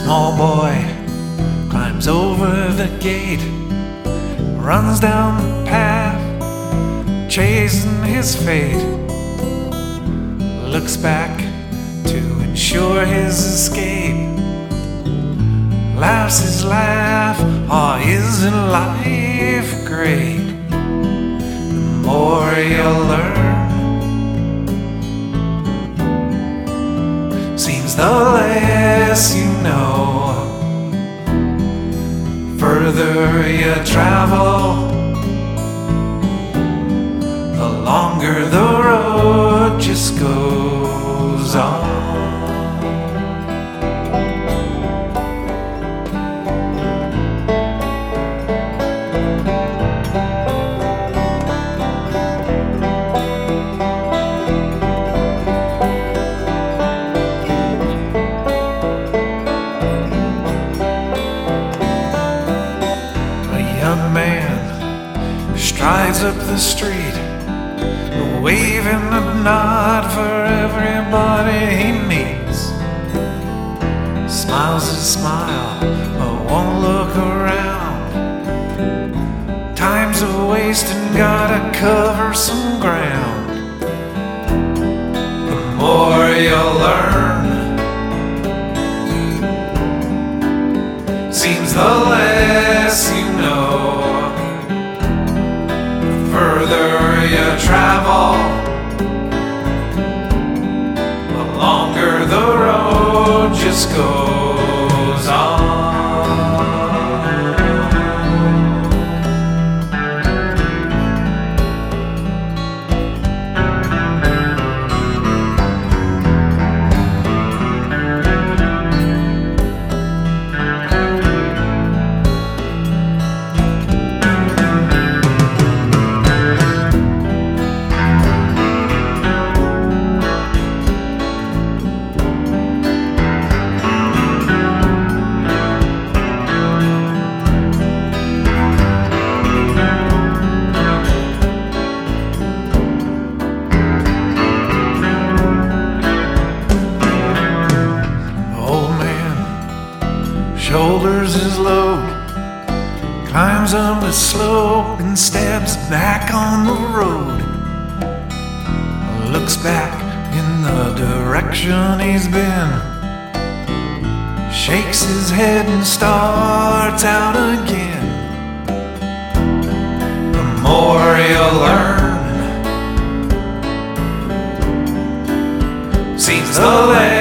small boy climbs over the gate, runs down the path, chasing his fate, looks back to ensure his escape, laughs his laugh, oh, isn't life great? The more you learn, seems the less you know. Further you travel, the longer the road just goes on. Young man strides up the street, waving a nod for everybody he meets. Smiles a smile, but won't look around. Time's a wasting, gotta cover some ground. The more you learn, seems the less you know. The further you travel, the longer the road just goes on. Shoulders his load, climbs up the slope and steps back on the road. Looks back in the direction he's been, shakes his head and starts out again. The more you learn, seems the less